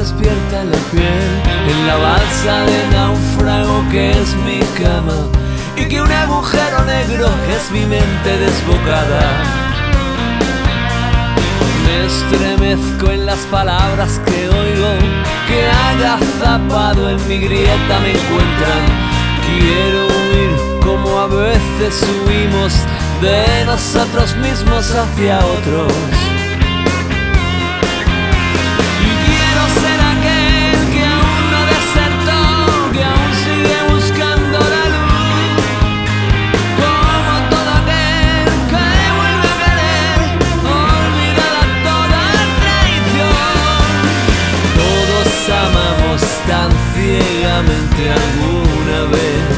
despierta la piel en la balsa de náufrago que es mi cama, y que un agujero negro es mi mente desbocada. Me estremezco en las palabras que oigo, que agazapado en mi grieta me encuentran. Quiero huir como a veces huimos de nosotros mismos hacia otros. Y quiero ser aquel que aún no desertó, que aún sigue buscando la luz, como todo aquel que vuelve a querer, olvidada toda traición. Todos amamos tan ciegamente alguna vez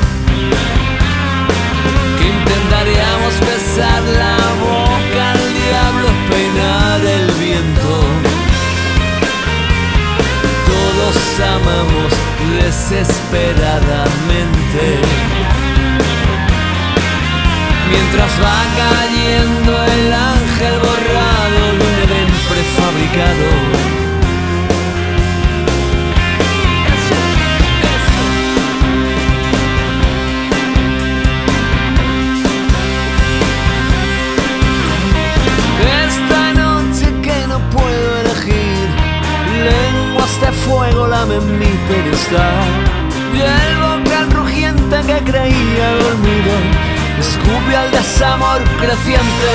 que intentaríamos besar la boca al diablo, peinar el viento. Todos amamos desesperadamente, mientras va cayendo el ángel borrado de un Edén prefabricado. De fuego lamen mi pedestal, y el vocal rugiente que creía dormido escupe al desamor creciente.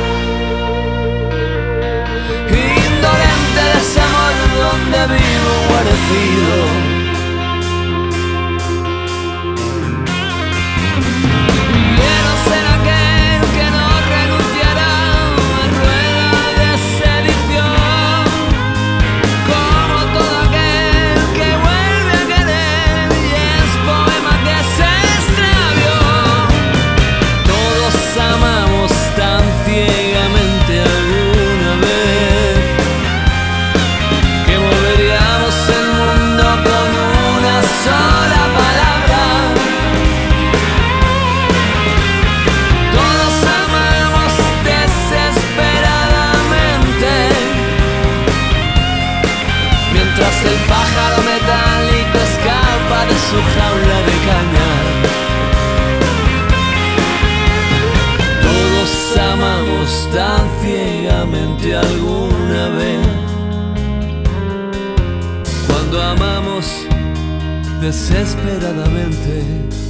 Indolente desamor donde vivo guarecido. Quiero ser aquel que no renunciará a rueda de sedición, como todo aquel que vuelve a querer y es poema que se extravió. Todos amamos tan ciegamente alguna vez que volveríamos el mundo con una sola palabra. Todos amamos desesperadamente, mientras el pájaro metálico escapa de su jaula de caña. Todos amamos tan ciegamente alguna vez, cuando amamos desesperadamente.